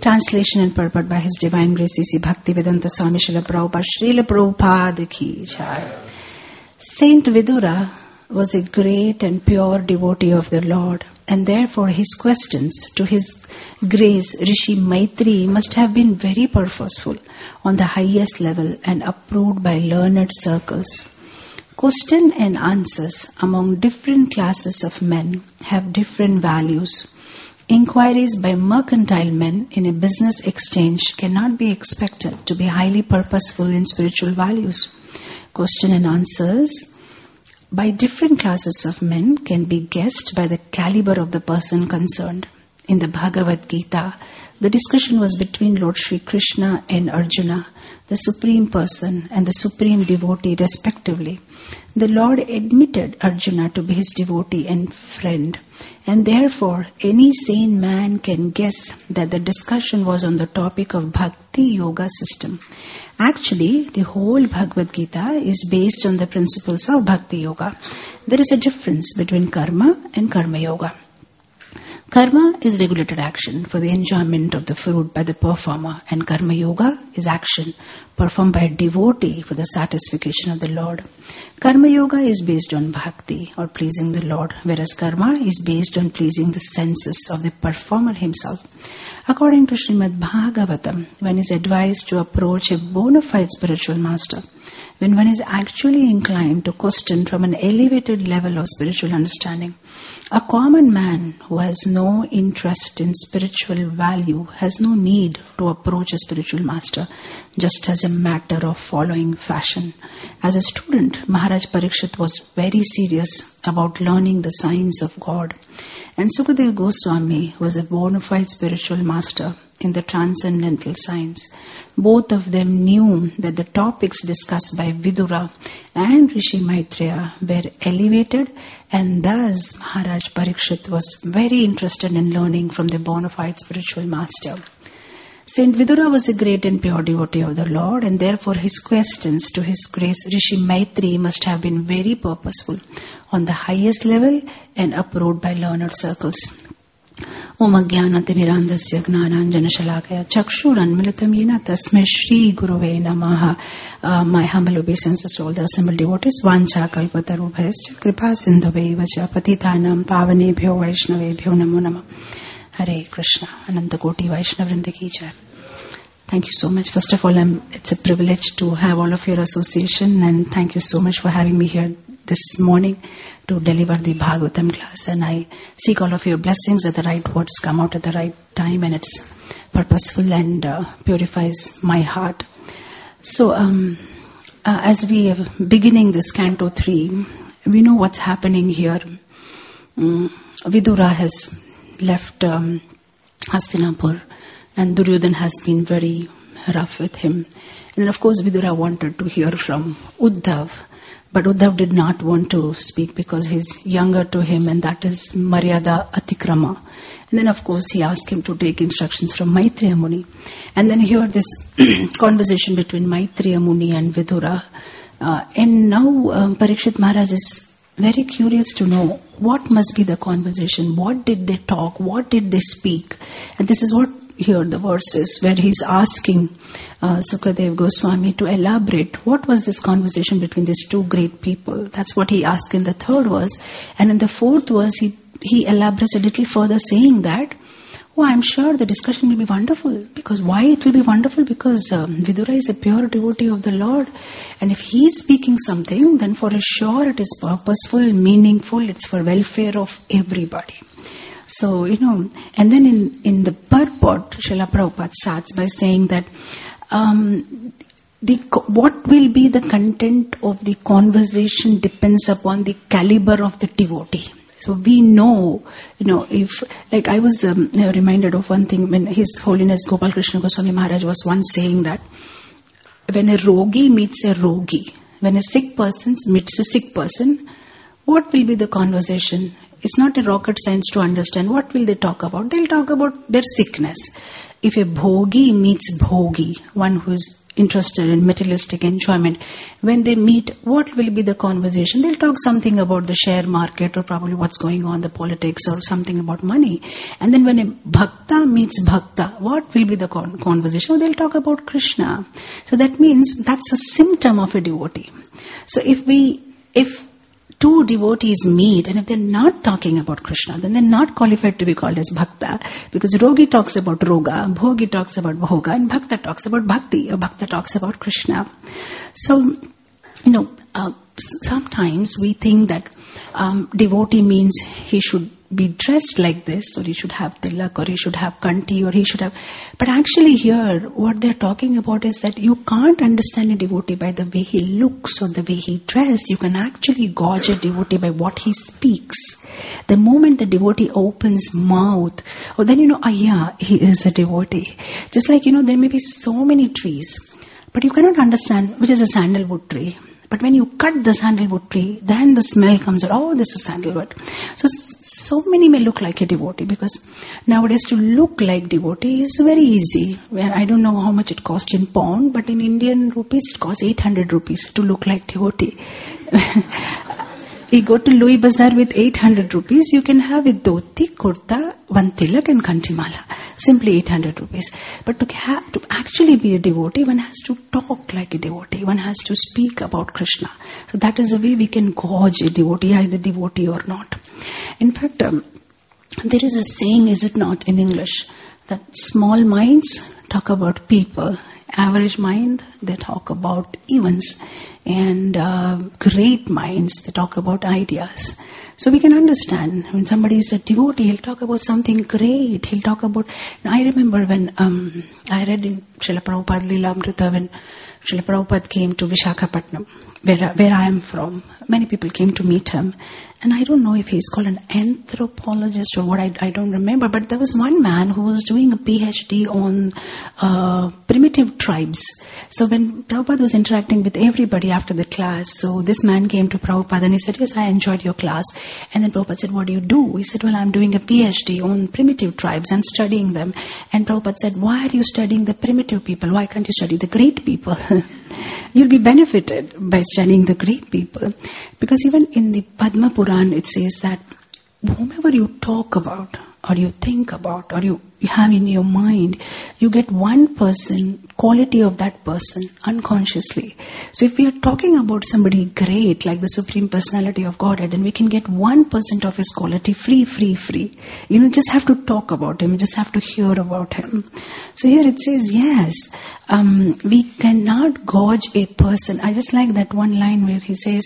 Translation and purport by His Divine Grace C.C. Bhaktivedanta Swami Srila Prabhupada. Srila Prabhupada ki jai. Saint Vidura was a great and pure devotee of the Lord, and therefore his questions to His Grace Rishi Maitri must have been very purposeful on the highest level and approved by learned circles. Question and answers among different classes of men have different values. Inquiries by mercantile men in a business exchange cannot be expected to be highly purposeful in spiritual values. Question and answers by different classes of men can be guessed by the caliber of the person concerned. In the Bhagavad Gita, the discussion was between Lord Sri Krishna and Arjuna, the Supreme Person and the Supreme Devotee respectively. The Lord admitted Arjuna to be His devotee and friend, and therefore any sane man can guess that the discussion was on the topic of Bhakti Yoga system. Actually, the whole Bhagavad Gita is based on the principles of Bhakti Yoga. There is a difference between karma and karma yoga. Karma is regulated action for the enjoyment of the fruit by the performer, and karma yoga is action performed by a devotee for the satisfaction of the Lord. Karma yoga is based on bhakti or pleasing the Lord, whereas karma is based on pleasing the senses of the performer himself. According to Srimad Bhagavatam, one is advised to approach a bona fide spiritual master when one is actually inclined to question from an elevated level of spiritual understanding. A common man who has no interest in spiritual value has no need to approach a spiritual master just as a matter of following fashion. As a student, Maharaj Parikshit was very serious about learning the science of God. And Sukadeva Goswami was a bona fide spiritual master in the transcendental science. Both of them knew that the topics discussed by Vidura and Rishi Maitreya were elevated, and thus Maharaj Parikshit was very interested in learning from the bona fide spiritual master. Saint Vidura was a great and pure devotee of the Lord, and therefore his questions to His Grace Rishi Maitri must have been very purposeful on the highest level and approved by learned circles. Om Ajnanatimirandasya Gnananjana Shalakaya Chakshuranmilitam Yena Tasmai Shri Gurave Namaha. My humble obeisances to all the assembled devotees. Vancha Kalpatarubhayascha Kripa Sindhave Vacha Patitanam Pavanebhyo Vaishnavebhyo Namo Namah. Hare Krishna. Ananta Koti Vaishnavrinda Ki Jai. Thank you so much. First of all, it's a privilege to have all of your association, and thank you so much for having me here this morning to deliver the Bhagavatam class. And I seek all of your blessings that the right words come out at the right time, and it's purposeful and purifies my heart. So, as we are beginning this Canto 3, we know what's happening here. Vidura has left Hastinapur, and Duryodhana has been very rough with him. And of course Vidura wanted to hear from Uddhav, but Uddhav did not want to speak because he's younger to him, and that is Maryada Atikrama. And then of course he asked him to take instructions from Maitreya Muni. And then he heard this conversation between Maitreya Muni and Vidura. And now Parikshit Maharaj is very curious to know what must be the conversation. What did they talk? What did they speak? And this is what here the verse is, where he's asking Sukadeva Goswami to elaborate what was this conversation between these two great people. That's what he asked in the third verse. And in the fourth verse, he elaborates a little further, saying that, oh, I'm sure the discussion will be wonderful. Because why it will be wonderful? Because Vidura is a pure devotee of the Lord. And if he is speaking something, then for sure it is purposeful, meaningful, it's for welfare of everybody. So, and then in the purport, Srila Prabhupada starts by saying that what will be the content of the conversation depends upon the caliber of the devotee. So we know, if, like I was reminded of one thing when His Holiness Gopal Krishna Goswami Maharaj was once saying that when a rogi meets a rogi, when a sick person meets a sick person, what will be the conversation? It's not a rocket science to understand. What will they talk about? They'll talk about their sickness. If a bhogi meets bhogi, one who is interested in materialistic enjoyment, when they meet, what will be the conversation? They'll talk something about the share market or probably what's going on, the politics or something about money. And then when a bhakta meets bhakta, what will be the conversation? They'll talk about Krishna. So that means that's a symptom of a devotee. So if two devotees meet and if they're not talking about Krishna, then they're not qualified to be called as bhakta, because Rogi talks about Roga, Bhogi talks about Bhoga, and Bhakta talks about Bhakti, or Bhakta talks about Krishna. So, sometimes we think that devotee means he should be dressed like this, or he should have tilak, or he should have kanti, or he should have... But actually here, what they're talking about is that you can't understand a devotee by the way he looks or the way he dresses. You can actually gauge a devotee by what he speaks. The moment the devotee opens mouth, then he is a devotee. Just like, there may be so many trees, but you cannot understand which is a sandalwood tree. But when you cut the sandalwood tree, then the smell comes out, oh, this is sandalwood. So many may look like a devotee, because nowadays to look like devotee is very easy. I don't know how much it costs in pound, but in Indian rupees it costs 800 rupees to look like devotee. You go to Louis Bazaar with 800 rupees, you can have a dhoti, kurta, one tilak and kantimala. Simply 800 rupees. But to actually be a devotee, one has to talk like a devotee. One has to speak about Krishna. So that is the way we can gauge a devotee, either devotee or not. In fact, there is a saying, is it not, in English, that small minds talk about people. Average mind, they talk about events. And great minds, they talk about ideas. So we can understand when somebody is a devotee, he'll talk about something great. He'll talk about... I remember when I read in Srila Prabhupada Leela Amrita, when Srila Prabhupada came to Visakhapatnam, where I am from. Many people came to meet him. And I don't know if he's called an anthropologist or what, I don't remember. But there was one man who was doing a PhD on primitive tribes. So when Prabhupada was interacting with everybody after the class, so this man came to Prabhupada and he said, yes, I enjoyed your class. And then Prabhupada said, what do you do? He said, well, I'm doing a PhD on primitive tribes and studying them. And Prabhupada said, why are you studying the primitive people? Why can't you study the great people? You'll be benefited by studying the great people. Because even in the Padma Puran, it says that whomever you talk about, or you think about, or you have in your mind, you get 1% quality of that person unconsciously. So if we are talking about somebody great, like the Supreme Personality of Godhead, then we can get 1% of his quality free. You just have to talk about him. You just have to hear about him. So here it says, yes, we cannot gauge a person. I just like that one line where he says,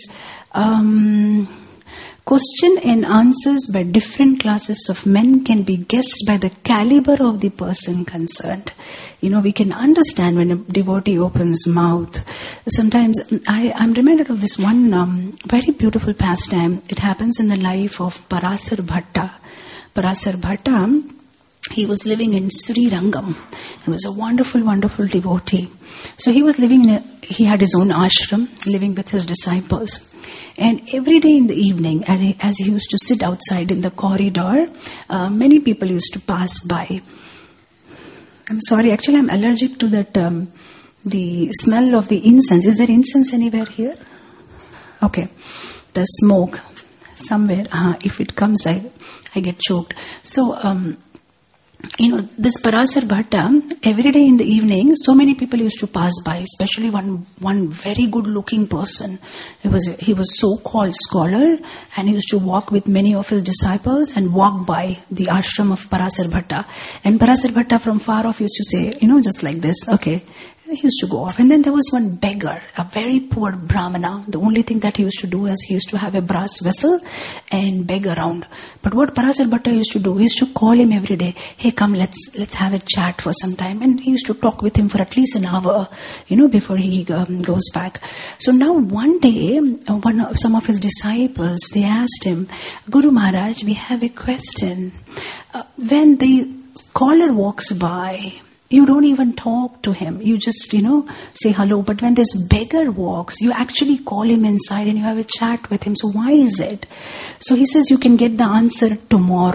question and answers by different classes of men can be guessed by the caliber of the person concerned. We can understand when a devotee opens mouth. Sometimes I'm reminded of this one very beautiful pastime. It happens in the life of Parasar Bhatta. Parasar Bhatta, he was living in Srirangam. He was a wonderful, wonderful devotee. So he was he had his own ashram, living with his disciples. And every day in the evening, as he used to sit outside in the corridor, many people used to pass by. I'm sorry, actually I'm allergic to that, the smell of the incense. Is there incense anywhere here? Okay. The smoke. Somewhere, if it comes, I get choked. So, this Parasar Bhatta, every day in the evening, so many people used to pass by, especially one very good looking person. He was so-called scholar, and he used to walk with many of his disciples and walk by the ashram of Parasar Bhatta. And Parasar Bhatta from far off used to say, just like this, okay. He used to go off. And then there was one beggar, a very poor Brahmana. The only thing that he used to do is he used to have a brass vessel and beg around. But what Parasar Bhatta used to do, he used to call him every day. Hey, come, let's have a chat for some time. And he used to talk with him for at least an hour, before he goes back. So now one day, some of his disciples, they asked him, Guru Maharaj, we have a question. When the caller walks by, you don't even talk to him. You just, say hello. But when this beggar walks, you actually call him inside and you have a chat with him. So why is it? So he says you can get the answer tomorrow.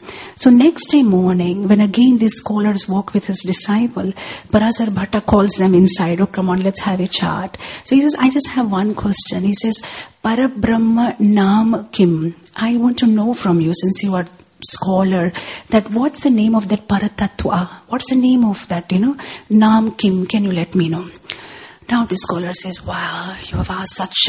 So next day morning, when again these scholars walk with his disciple, Parasar Bhatta calls them inside. Oh, come on, let's have a chat. So he says, I just have one question. He says, Parabrahma Nam Kim. I want to know from you, since you are scholar, that what's the name of that Paratattva? What's the name of that, Nam Kim? Can you let me know? Now the scholar says, wow, you have asked such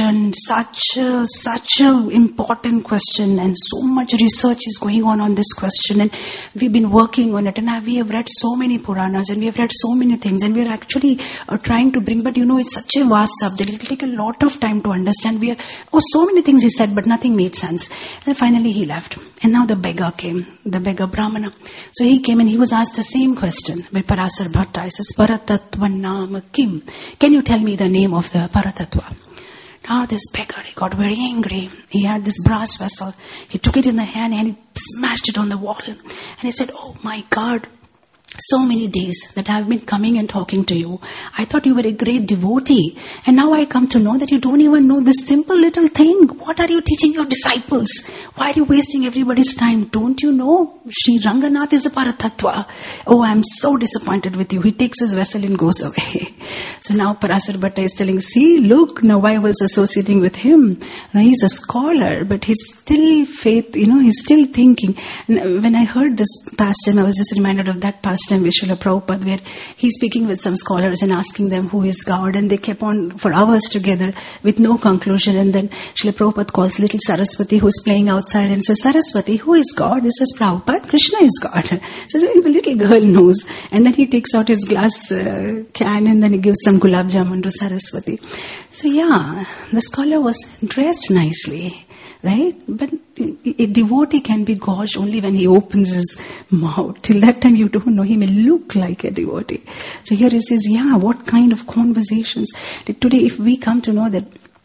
a important question, and so much research is going on this question, and we've been working on it, and we have read so many Puranas, and we have read so many things, and we are actually trying to bring, but it's such a vast subject, it will take a lot of time to understand. So many things he said, but nothing made sense. And then finally he left. And now the beggar came, the beggar Brahmana. So he came and he was asked the same question by Parasar Bhatta. He says, Paratattva Nama Kim. Can you tell me the name of the Paratattva? Now this beggar, he got very angry. He had this brass vessel. He took it in the hand and he smashed it on the wall. And he said, oh my God, so many days that I have been coming and talking to you. I thought you were a great devotee. And now I come to know that you don't even know this simple little thing. What are you teaching your disciples? Why are you wasting everybody's time? Don't you know Sri Ranganath is a Paratattva? Oh, I'm so disappointed with you. He takes his vessel and goes away. So now Parasar Bhatta is telling, see, look, now I was associating with him. Now he's a scholar, but he's still he's still thinking. And when I heard this pastime, I was just reminded of that pastime with Srila Prabhupada, where he's speaking with some scholars and asking them who is God, and they kept on for hours together with no conclusion. And then Srila Prabhupada calls little Saraswati, who's playing outside, and says, Saraswati, who is God? He says, Prabhupada, Krishna is God. So the little girl knows. And then he takes out his glass can and then he gives some gulab jamun to Saraswati. So the scholar was dressed nicely. Right? But a devotee can be gosh only when he opens his mouth. Till that time you don't know. He may look like a devotee. So here he says, what kind of conversations? Today if we come to know that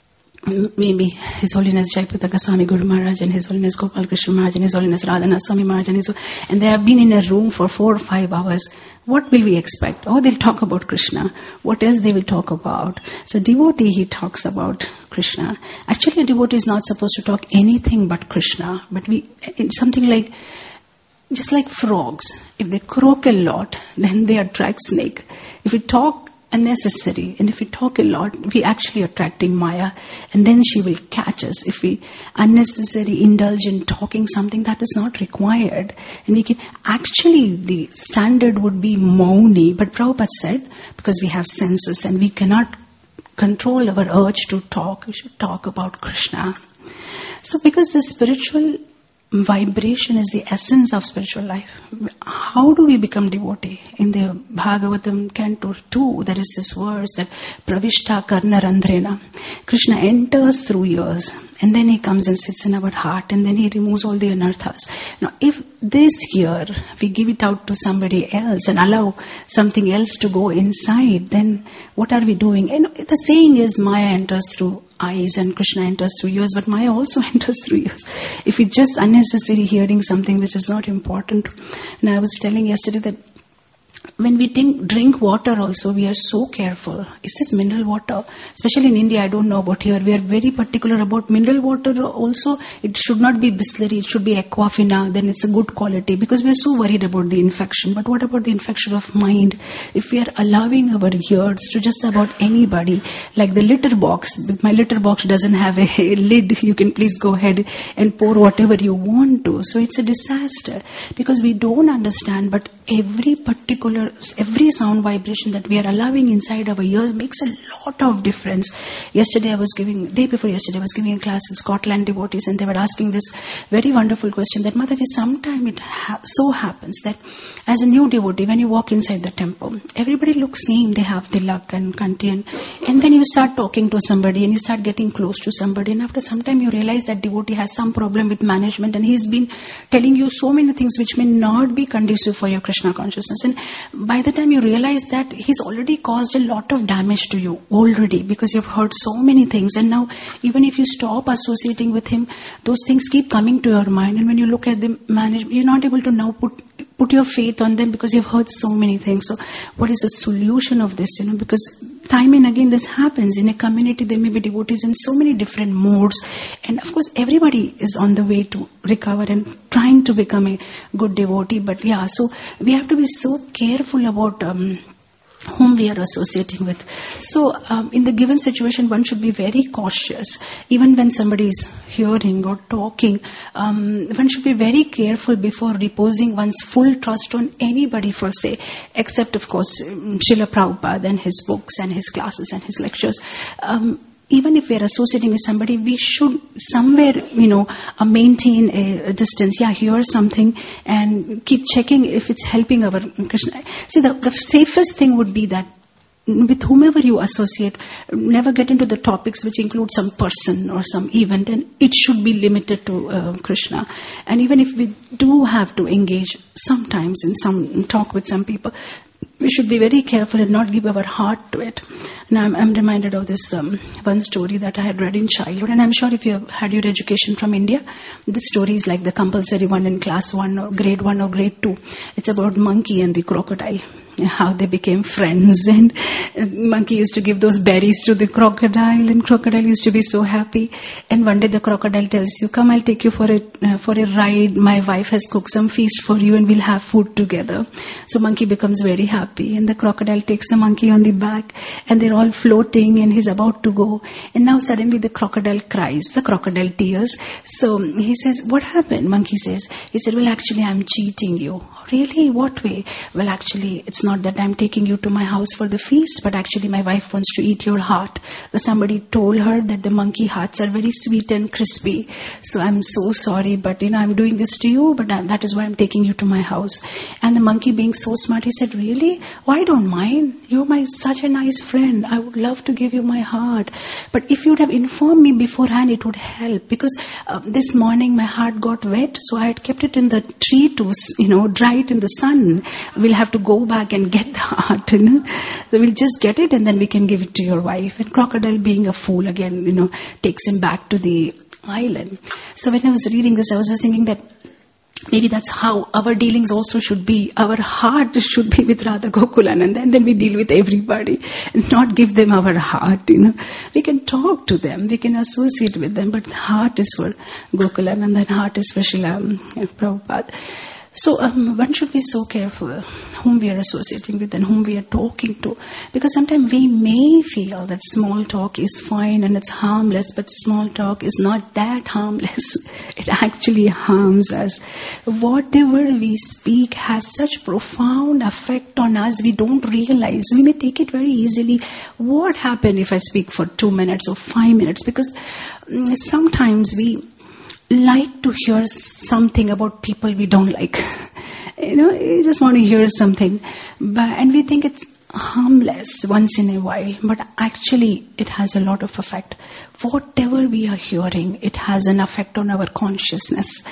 maybe His Holiness Jayapataka Swami Guru Maharaj and His Holiness Gopal Krishna Maharaj and His Holiness Radhanath Swami Maharaj and they have been in a room for 4 or 5 hours, what will we expect? Oh, they'll talk about Krishna. What else they will talk about? So devotee, he talks about Krishna. Actually, a devotee is not supposed to talk anything but Krishna. But it's something like, just like frogs. If they croak a lot, then they attract snake. If we talk unnecessary, and if we talk a lot, we actually attracting Maya, and then she will catch us. If we unnecessarily indulge in talking something that is not required, and we can actually, the standard would be Mauni, but Prabhupada said, because we have senses and we cannot control our urge to talk, we should talk about Krishna. So because the spiritual vibration is the essence of spiritual life. How do we become devotee? In the Bhagavatam Canto 2, there is this verse that Pravishta Karna Randrena. Krishna enters through ears, and then he comes and sits in our heart, and then he removes all the anarthas. Now, if this ear, we give it out to somebody else and allow something else to go inside, then what are we doing? And the saying is, Maya enters through eyes and Krishna enters through ears, but Maya also enters through ears. If it's just unnecessary hearing something which is not important. And I was telling yesterday that when we drink water also, we are so careful. Is this mineral water? Especially in India, I don't know about here. We are very particular about mineral water also. It should not be Bisleri, it should be Aquafina, then it's a good quality, because we are so worried about the infection. But what about the infection of mind? If we are allowing our ears to just about anybody, like the litter box, my litter box doesn't have a lid, you can please go ahead and pour whatever you want to. So it's a disaster, because we don't understand, but every sound vibration that we are allowing inside our ears makes a lot of difference. Day before yesterday, I was giving a class in Scotland devotees, and they were asking this very wonderful question that, Mataji, sometimes it so happens that as a new devotee, when you walk inside the temple, everybody looks same, they have tilak and kanti, and then you start talking to somebody and you start getting close to somebody, and after some time you realize that devotee has some problem with management, and he's been telling you so many things which may not be conducive for your Krishna consciousness. And by the time you realize that he's already caused a lot of damage to you already, because you've heard so many things, and now even if you stop associating with him, those things keep coming to your mind, and when you look at the management, you're not able to now put your faith on them because you've heard so many things. So what is the solution of this? Because time and again this happens. In a community, there may be devotees in so many different modes. And of course, everybody is on the way to recover and trying to become a good devotee. But yeah, so we have to be so careful about whom we are associating with. So in the given situation, one should be very cautious. Even when somebody is hearing or talking, one should be very careful before reposing one's full trust on anybody per se, except of course Srila Prabhupada and his books and his classes and his lectures. Even if we are associating with somebody, we should somewhere, maintain a distance. Yeah, hear something and keep checking if it's helping our Krishna. See, the safest thing would be that with whomever you associate, never get into the topics which include some person or some event, and it should be limited to Krishna. And even if we do have to engage sometimes in some talk with some people, we should be very careful and not give our heart to it. Now, I'm reminded of this one story that I had read in childhood, and I'm sure if you have had your education from India, this story is like the compulsory one in class 1 or grade 1 or grade 2. It's about monkey and the crocodile, how they became friends. And monkey used to give those berries to the crocodile, and crocodile used to be so happy. And one day the crocodile tells you, "Come, I'll take you for a ride. My wife has cooked some feast for you and we'll have food together." So monkey becomes very happy, and the crocodile takes the monkey on the back, and they're all floating, and he's about to go. And now suddenly the crocodile cries, the crocodile tears. So he says, "What happened?" Monkey says. He said, "Well, actually I'm cheating you." "Really? What way?" "Well, actually it's not that I'm taking you to my house for the feast, but actually my wife wants to eat your heart. Somebody told her that the monkey hearts are very sweet and crispy. So I'm so sorry, but I'm doing this to you, but that is why I'm taking you to my house." And the monkey, being so smart, he said, "Really? Why don't mind? You're such a nice friend. I would love to give you my heart. But if you would have informed me beforehand, it would help. Because this morning my heart got wet, so I had kept it in the tree to, dry it in the sun. We'll have to go back and get the heart, So we'll just get it and then we can give it to your wife." And crocodile, being a fool again, takes him back to the island. So when I was reading this, I was just thinking that maybe that's how our dealings also should be. Our heart should be with Radha Gokulananda, and then we deal with everybody and not give them our heart. We can talk to them, we can associate with them, but the heart is for Gokulananda and heart is for Srila Prabhupada. So one should be so careful whom we are associating with and whom we are talking to, because sometimes we may feel that small talk is fine and it's harmless, but small talk is not that harmless. It actually harms us. Whatever we speak has such profound effect on us, we don't realize. We may take it very easily. What happened if I speak for 2 minutes or 5 minutes? Because sometimes we like to hear something about people we don't like. You just want to hear something. And we think it's harmless once in a while, but actually it has a lot of effect. Whatever we are hearing, it has an effect on our consciousness.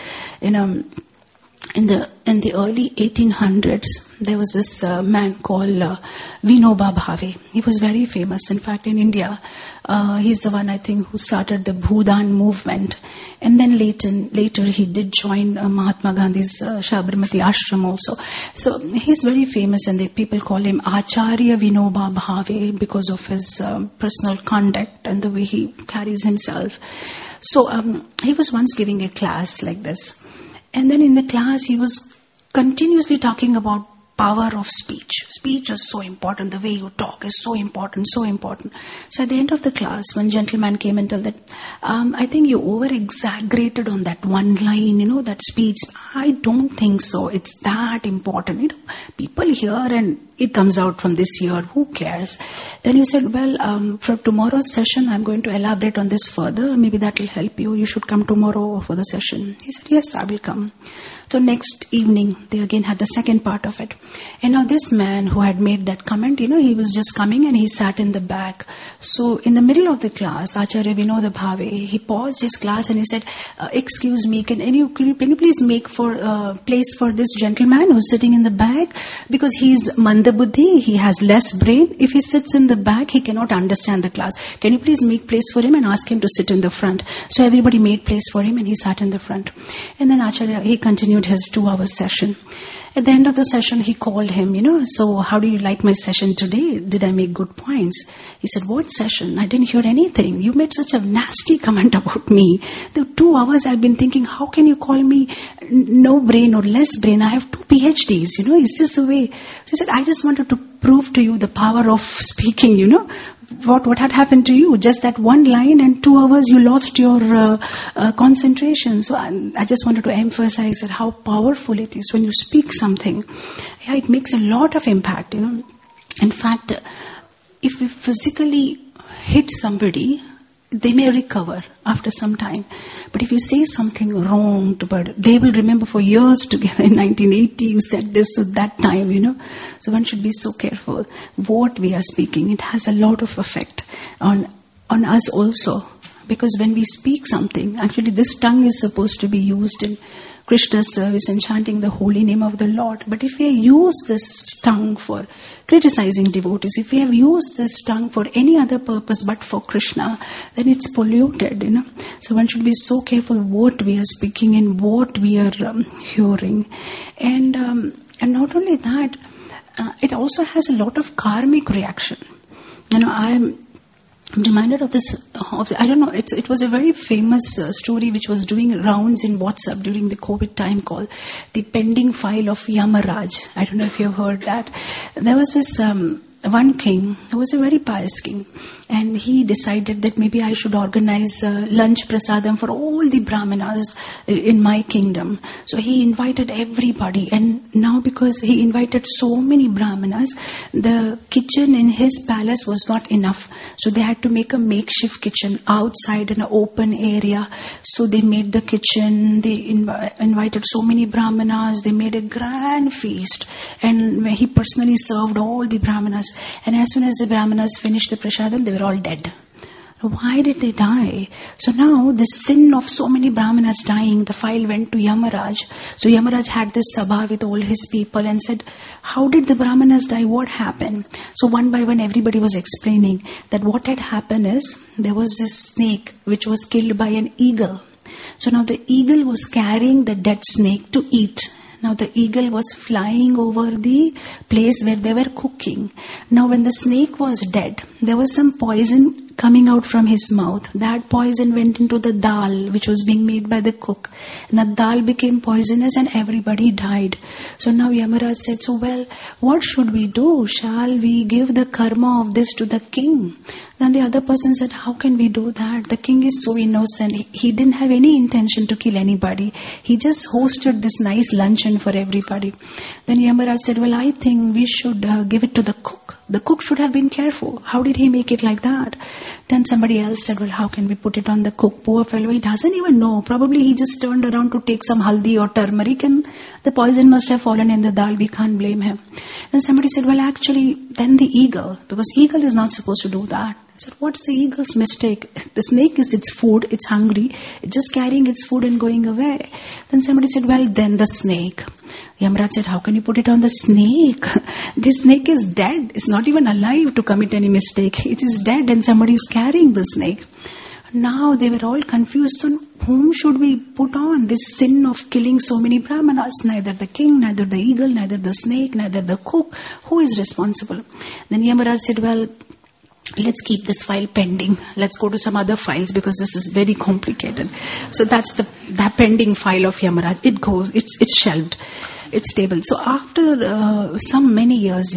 In the early 1800s, there was this man called Vinoba Bhave. He was very famous. In fact, in India, he's the one, I think, who started the Bhudan movement. And then later he did join Mahatma Gandhi's Sabarmati Ashram also. So he's very famous, and people call him Acharya Vinoba Bhave because of his personal conduct and the way he carries himself. So he was once giving a class like this. And then in the class, he was continuously talking about power of speech. Speech is so important. The way you talk is so important, so important. So at the end of the class, one gentleman came and told that, "I think you over-exaggerated on that one line, that speech. I don't think so. It's that important. People hear and it comes out from this ear. Who cares?" Then you said, "Well, for tomorrow's session, I'm going to elaborate on this further. Maybe that will help you. You should come tomorrow for the session." He said, "Yes, I will come." So next evening, they again had the second part of it. And now this man who had made that comment, he was just coming and he sat in the back. So in the middle of the class, Acharya Vinoba Bhave, he paused his class and he said, "Excuse me, can you please make place for this gentleman who's sitting in the back? Because he's mandabuddhi, he has less brain. If he sits in the back, he cannot understand the class. Can you please make place for him and ask him to sit in the front?" So everybody made place for him and he sat in the front. And then Acharya, he continued his 2-hour session. At the end of the session, he called him, so how do you like my session today? Did I make good points? He said, what session? I didn't hear anything. You made such a nasty comment about me. The 2 hours I've been thinking, how can you call me no brain or less brain? I have 2 PhDs, is this the way? So he said, I just wanted to prove to you the power of speaking, What had happened to you? Just that one line and 2 hours you lost your concentration. So I just wanted to emphasize that how powerful it is when you speak something. Yeah, it makes a lot of impact, In fact, if we physically hit somebody, they may recover after some time. But if you say something wrong to them, they will remember for years together. In 1980, you said this at that time, So one should be so careful what we are speaking. It has a lot of effect on us also. Because when we speak something, actually this tongue is supposed to be used in Krishna's service and chanting the holy name of the Lord. But if we use this tongue for criticizing devotees, if we have used this tongue for any other purpose but for Krishna, then it's polluted, So one should be so careful what we are speaking and what we are hearing. And not only that, it also has a lot of karmic reaction. I'm reminded of this, I don't know, it was a very famous story which was doing rounds in WhatsApp during the COVID time called The Pending File of Yamaraj. I don't know if you've heard that. There was this one king who was a very pious king, and he decided that maybe I should organize lunch prasadam for all the brahmanas in my kingdom. So he invited everybody, and now because he invited so many brahmanas, the kitchen in his palace was not enough. So they had to make a makeshift kitchen outside in an open area. So they made the kitchen, they invited so many brahmanas, they made a grand feast, and he personally served all the brahmanas. And as soon as the brahmanas finished the prasadam, they were all dead. Why did they die? So now the sin of so many brahmanas dying, the file went to Yamaraj. So Yamaraj had this sabha with all his people and said, how did the brahmanas die? What happened? So one by one everybody was explaining that what had happened is there was this snake which was killed by an eagle. So now the eagle was carrying the dead snake to eat. Now the eagle was flying over the place where they were cooking. Now when the snake was dead, there was some poison coming out from his mouth. That poison went into the dal which was being made by the cook. And the dal became poisonous and everybody died. So now Yamaraj said, so well, what should we do? Shall we give the karma of this to the king? Then the other person said, how can we do that? The king is so innocent. He didn't have any intention to kill anybody. He just hosted this nice luncheon for everybody. Then Yamaraj said, well, I think we should give it to the cook. The cook should have been careful. How did he make it like that? Then somebody else said, well, how can we put it on the cook? Poor fellow, he doesn't even know. Probably he just turned around to take some haldi or turmeric and the poison must have fallen in the dal. We can't blame him. Then somebody said, well, actually, then the eagle, because eagle is not supposed to do that. I said, what's the eagle's mistake? The snake is its food, it's hungry, it's just carrying its food and going away. Then somebody said, well, then the snake. Yamaraj said, how can you put it on the snake? This snake is dead. It's not even alive to commit any mistake. It is dead and somebody is carrying the snake. Now they were all confused. So whom should we put on this sin of killing so many brahmanas? Neither the king, neither the eagle, neither the snake, neither the cook. Who is responsible? Then Yamaraj said, well, let's keep this file pending. Let's go to some other files because this is very complicated. So that's the pending file of Yamaraj. It goes, it's shelved. It's stable. So after some many years,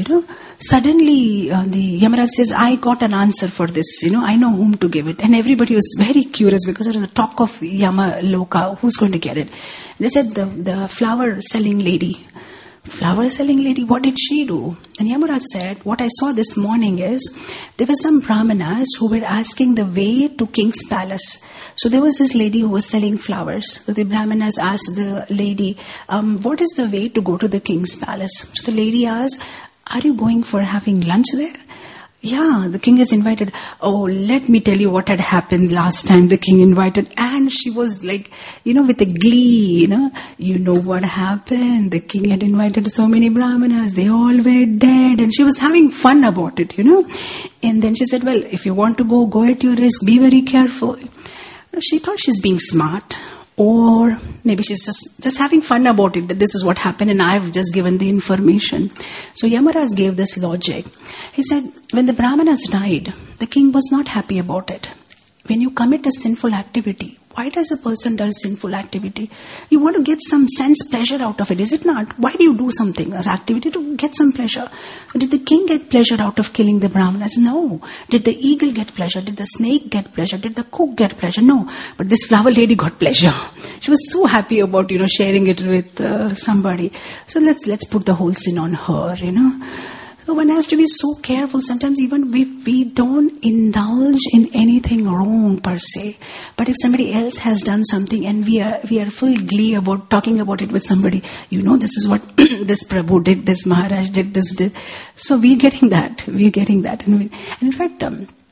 suddenly the Yamaraj says, I got an answer for this. I know whom to give it. And everybody was very curious because there was a talk of Yamaloka. Who's going to get it? They said the flower selling lady. Flower selling lady, what did she do? And Yamaraj said, what I saw this morning is, there were some brahmanas who were asking the way to king's palace. So there was this lady who was selling flowers. So the brahmanas asked the lady, what is the way to go to the king's palace? So the lady asked, are you going for having lunch there? Yeah, the king is invited. Oh, let me tell you what had happened last time the king invited. And she was like, with a glee, you know what happened. The king had invited so many brahmanas. They all were dead. And she was having fun about it, And then she said, well, if you want to go at your risk. Be very careful. She thought she's being smart. Or maybe she's just having fun about it, that this is what happened and I've just given the information. So Yamaraj gave this logic. He said, when the Brahmanas died, the king was not happy about it. When you commit a sinful activity, why does a person do sinful activity? You want to get some sense pleasure out of it, is it not? Why do you do something, an activity to get some pleasure? Did the king get pleasure out of killing the Brahmanas? No. Did the eagle get pleasure? Did the snake get pleasure? Did the cook get pleasure? No. But this flower lady got pleasure. She was so happy about, sharing it with somebody. So let's put the whole sin on her, So one has to be so careful. Sometimes even we don't indulge in anything wrong per se. But if somebody else has done something and we are full glee about talking about it with somebody, this is what this Prabhu did, this Maharaj did, this did. So we're getting that. And in fact,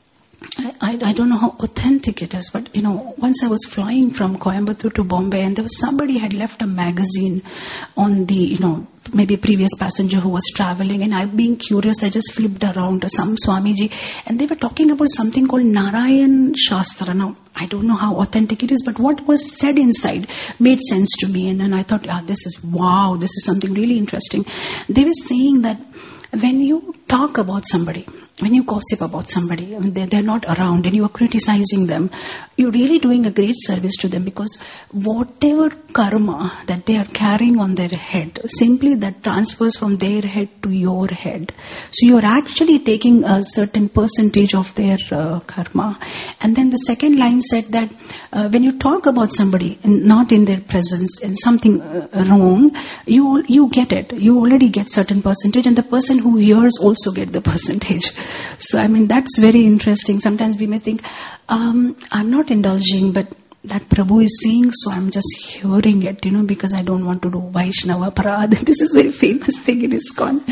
I don't know how authentic it is, but once I was flying from Coimbatore to Bombay, and there was somebody had left a magazine on the, maybe previous passenger who was traveling, and I, being curious, I just flipped around to some Swamiji, and they were talking about something called Narayan Shastra. Now, I don't know how authentic it is, but what was said inside made sense to me, and I thought, this is something really interesting. They were saying that when you talk about somebody, when you gossip about somebody, they're not around and you are criticizing them, you're really doing a great service to them, because whatever karma that they are carrying on their head, simply that transfers from their head to your head. So you're actually taking a certain percentage of their karma. And then the second line said that when you talk about somebody and not in their presence and something wrong, you get it. You already get certain percentage, and the person who hears also get the percentage. So that's very interesting. Sometimes we may think, I'm not indulging, but that Prabhu is saying, so I'm just hearing it, because I don't want to do Vaishnava Parad. This is a very famous thing in ISKCON.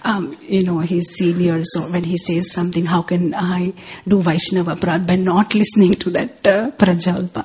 His senior, so when he says something, how can I do Vaishnava Parad by not listening to that Prajalpa?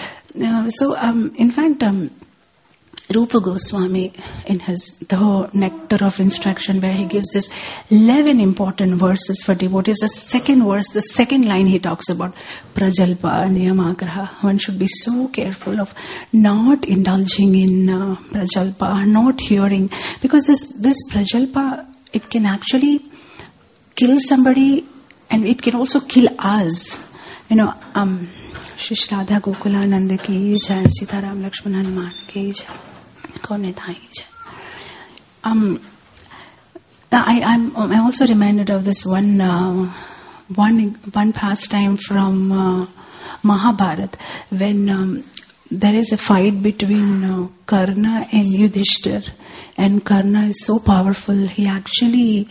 In fact, Rupa Goswami, in his The Nectar of Instruction, where he gives this 11 important verses for devotees, the second verse, the second line, he talks about Prajalpa, Niyamagraha. One should be so careful of not indulging in Prajalpa, not hearing, because this Prajalpa, it can actually kill somebody and it can also kill us. Shri Radha Gokulananda ki jai, Sitaram Lakshman Hanuman ki jai. I'm also reminded of this one pastime from Mahabharata, when there is a fight between Karna and Yudhishthir, and Karna is so powerful, he actually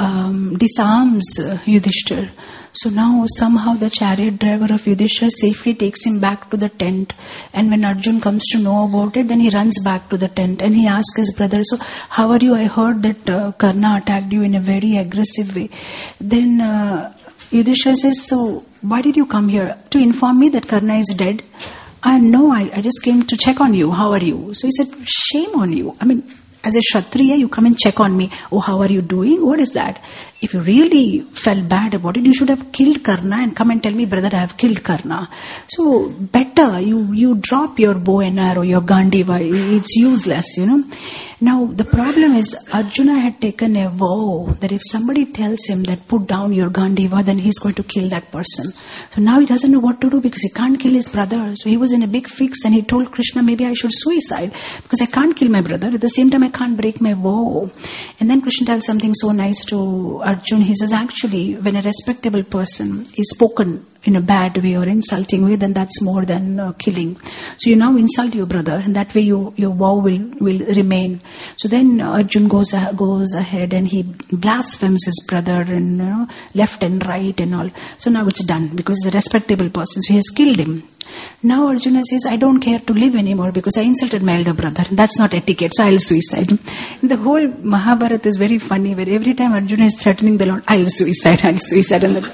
disarms Yudhishthir. So now somehow the chariot driver of Yudhishthir safely takes him back to the tent, and when Arjun comes to know about it, then he runs back to the tent and he asks his brother, so how are you? I heard that Karna attacked you in a very aggressive way. Then Yudhishthir says, so why did you come here? To inform me that Karna is dead? No, I just came to check on you. How are you? So he said, shame on you. As a Kshatriya, you come and check on me. Oh, how are you doing? What is that? If you really felt bad about it, you should have killed Karna and come and tell me, brother, I have killed Karna. So better you drop your bow and arrow, your Gandiva. It's useless, Now, the problem is Arjuna had taken a vow that if somebody tells him that put down your Gandiva, then he's going to kill that person. So now he doesn't know what to do because he can't kill his brother. So he was in a big fix and he told Krishna, maybe I should suicide because I can't kill my brother. At the same time, I can't break my vow. And then Krishna tells something so nice to Arjuna. He says, actually, when a respectable person is spoken in a bad way or insulting way, then that's more than killing. So you now insult your brother, and that way your vow will remain. So then Arjun goes ahead and he blasphemes his brother and left and right and all. So now it's done because he's a respectable person. So he has killed him. Now Arjuna says, I don't care to live anymore because I insulted my elder brother. That's not etiquette, so I'll suicide. And the whole Mahabharata is very funny, where every time Arjuna is threatening the Lord, I'll suicide. And the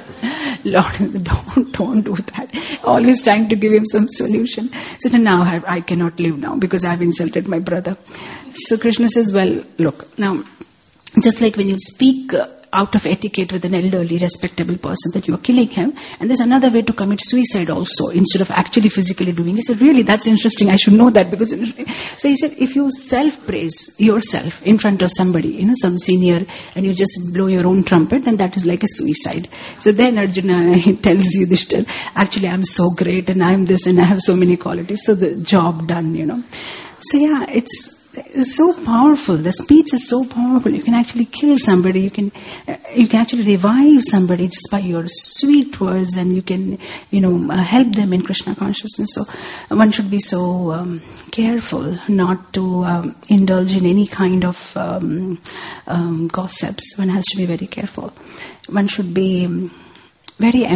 Lord, don't do that. Always trying to give him some solution. So now I cannot live now because I've insulted my brother. So Krishna says, well, look, now, just like when you speak out of etiquette with an elderly, respectable person, that you're killing him. And there's another way to commit suicide also, instead of actually physically doing it. He said, really, that's interesting. I should know that. Because so he said, if you self-praise yourself in front of somebody, some senior, and you just blow your own trumpet, then that is like a suicide. So then Arjuna tells Yudhishthira, actually, I'm so great, and I'm this, and I have so many qualities. So the job done, So yeah, it's so powerful. The speech is so powerful. You can actually kill somebody. You can actually revive somebody just by your sweet words, and you can, help them in Krishna consciousness. So one should be so careful not to indulge in any kind of gossips. One has to be very careful. One should be very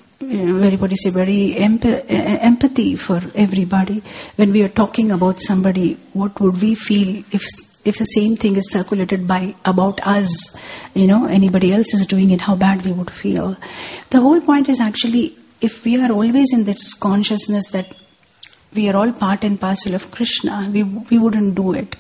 empathy for everybody. When we are talking about somebody, what would we feel if the same thing is circulated about us? Anybody else is doing it, how bad we would feel. The whole point is actually, if we are always in this consciousness that we are all part and parcel of Krishna, we wouldn't do it.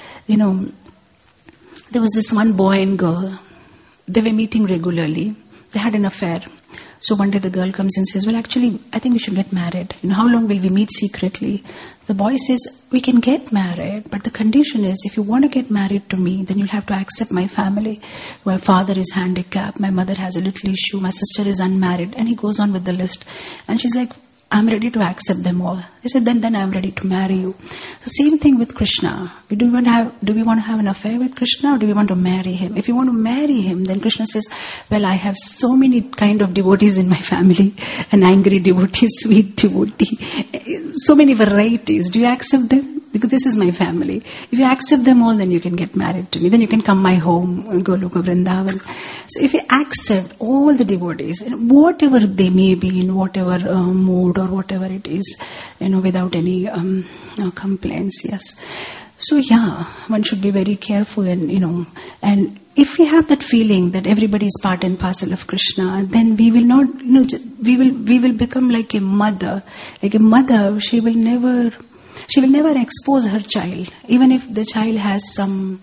There was this one boy and girl. They were meeting regularly. They had an affair. So one day the girl comes and says, well, actually, I think we should get married. How long will we meet secretly? The boy says, we can get married, but the condition is, if you want to get married to me, then you'll have to accept my family. My father is handicapped, my mother has a little issue, my sister is unmarried, and he goes on with the list. And she's like, I'm ready to accept them all. He said, then I'm ready to marry you. So same thing with Krishna. Do we want to have an affair with Krishna, or do we want to marry him? If you want to marry him, then Krishna says, well, I have so many kind of devotees in my family. An angry devotee, sweet devotee. So many varieties. Do you accept them? Because this is my family. If you accept them all, then you can get married to me. Then you can come my home, Goloka Vrindavan. So if you accept all the devotees, whatever they may be, in whatever mood or whatever it is, without any complaints, yes. So yeah, one should be very careful, and if we have that feeling that everybody is part and parcel of Krishna, then we will not, we will become like a mother. Like a mother, she will never expose her child, even if the child has some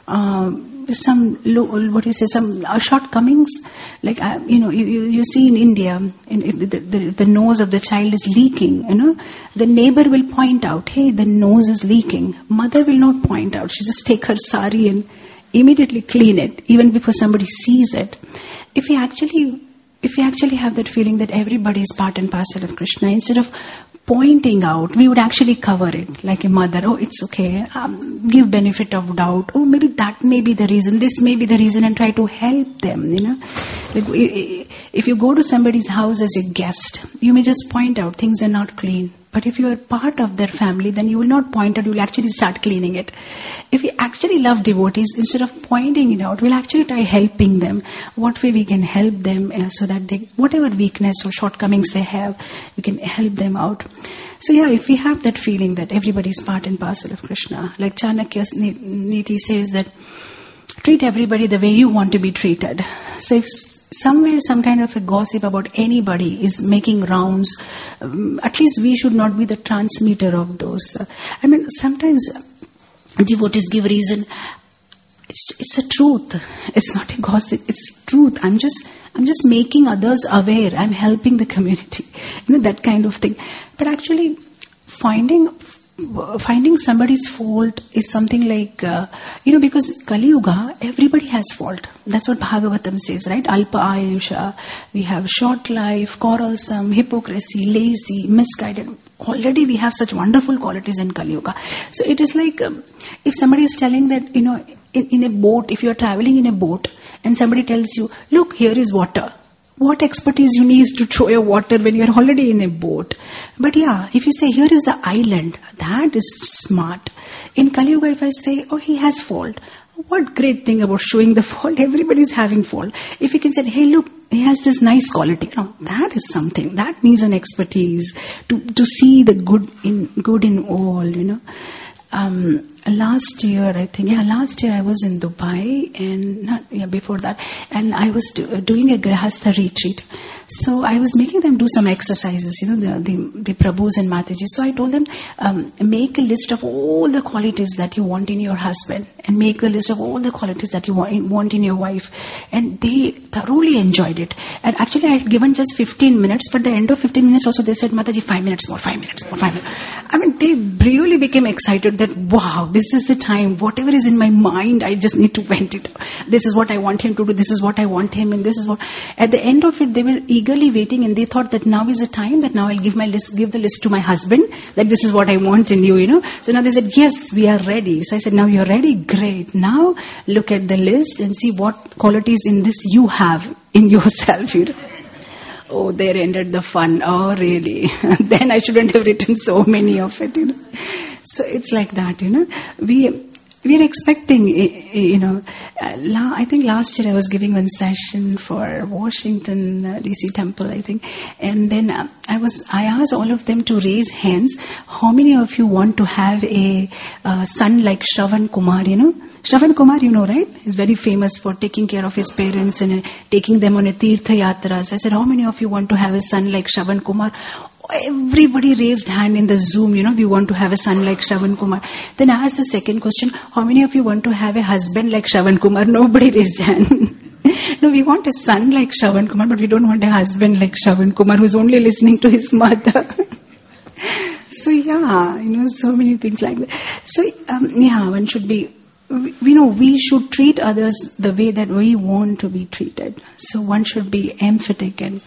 shortcomings. Like you see in India, if the nose of the child is leaking, the neighbor will point out, hey, the nose is leaking. Mother will not point out. She just take her sari and immediately clean it, even before somebody sees it. If we actually have that feeling that everybody is part and parcel of Krishna, instead of pointing out, we would actually cover it like a mother. Oh, it's okay. Give benefit of doubt. Oh, maybe that may be the reason. This may be the reason, and try to help them. Like if you go to somebody's house as a guest, you may just point out things are not clean. But if you are part of their family, then you will not point out, you will actually start cleaning it. If we actually love devotees, instead of pointing it out, we'll actually try helping them. What way we can help them so that they, whatever weakness or shortcomings they have, we can help them out. So yeah, if we have that feeling that everybody is part and parcel of Krishna, like Chanakya's Niti says that, treat everybody the way you want to be treated. So if somewhere some kind of a gossip about anybody is making rounds, at least we should not be the transmitter of those. Sometimes devotees give reason. It's a truth. It's not a gossip. It's truth. I'm just making others aware. I'm helping the community. That kind of thing. But actually, finding somebody's fault is something like, because Kali Yuga, everybody has fault. That's what Bhagavatam says, right? Alpa Ayusha. We have short life, quarrelsome, hypocrisy, lazy, misguided. Already we have such wonderful qualities in Kali Yuga. So it is like, if somebody is telling that, in a boat, if you are traveling in a boat, and somebody tells you, look, here is water. What expertise you need to throw your water when you are already in a boat? But yeah, if you say, here is the island, that is smart. In Kali Yuga, if I say, oh, he has fault, what great thing about showing the fault? Everybody is having fault. If you can say, hey, look, he has this nice quality. No, that is something. That needs an expertise to see the good in all, last year I was in Dubai, and before that, and I was doing a Grahastha retreat. So I was making them do some exercises, the Prabhus and Mataji. So I told them, make a list of all the qualities that you want in your husband, and make the list of all the qualities that you want in your wife. And they thoroughly enjoyed it. And actually I had given just 15 minutes, but at the end of 15 minutes also they said, Mataji, 5 minutes more. I mean, they really became excited that, wow, this is the time. Whatever is in my mind, I just need to vent it. This is what I want him to do. This is what I want him. And this is what... At the end of it, they were eagerly waiting, and they thought that now is the time that now I'll give the list to my husband, that this is what I want in you, So now they said, yes, we are ready. So I said, now you're ready? Great. Now look at the list and see what qualities in this you have in yourself, Oh, there ended the fun. Oh, really? Then I shouldn't have written so many of it, So it's like that, We are expecting, I think last year I was giving one session for Washington DC Temple, I think. And then I asked all of them to raise hands. How many of you want to have a son like Shravan Kumar, Shravan Kumar, right? He's very famous for taking care of his parents and taking them on a Tirtha Yatra. So I said, how many of you want to have a son like Shravan Kumar? Everybody raised hand in the Zoom, we want to have a son like Shravan Kumar. Then I asked the second question, how many of you want to have a husband like Shravan Kumar? Nobody raised hand. No, we want a son like Shravan Kumar, but we don't want a husband like Shravan Kumar who's only listening to his mother. So so many things like that. So one should be, we should treat others the way that we want to be treated. So one should be emphatic and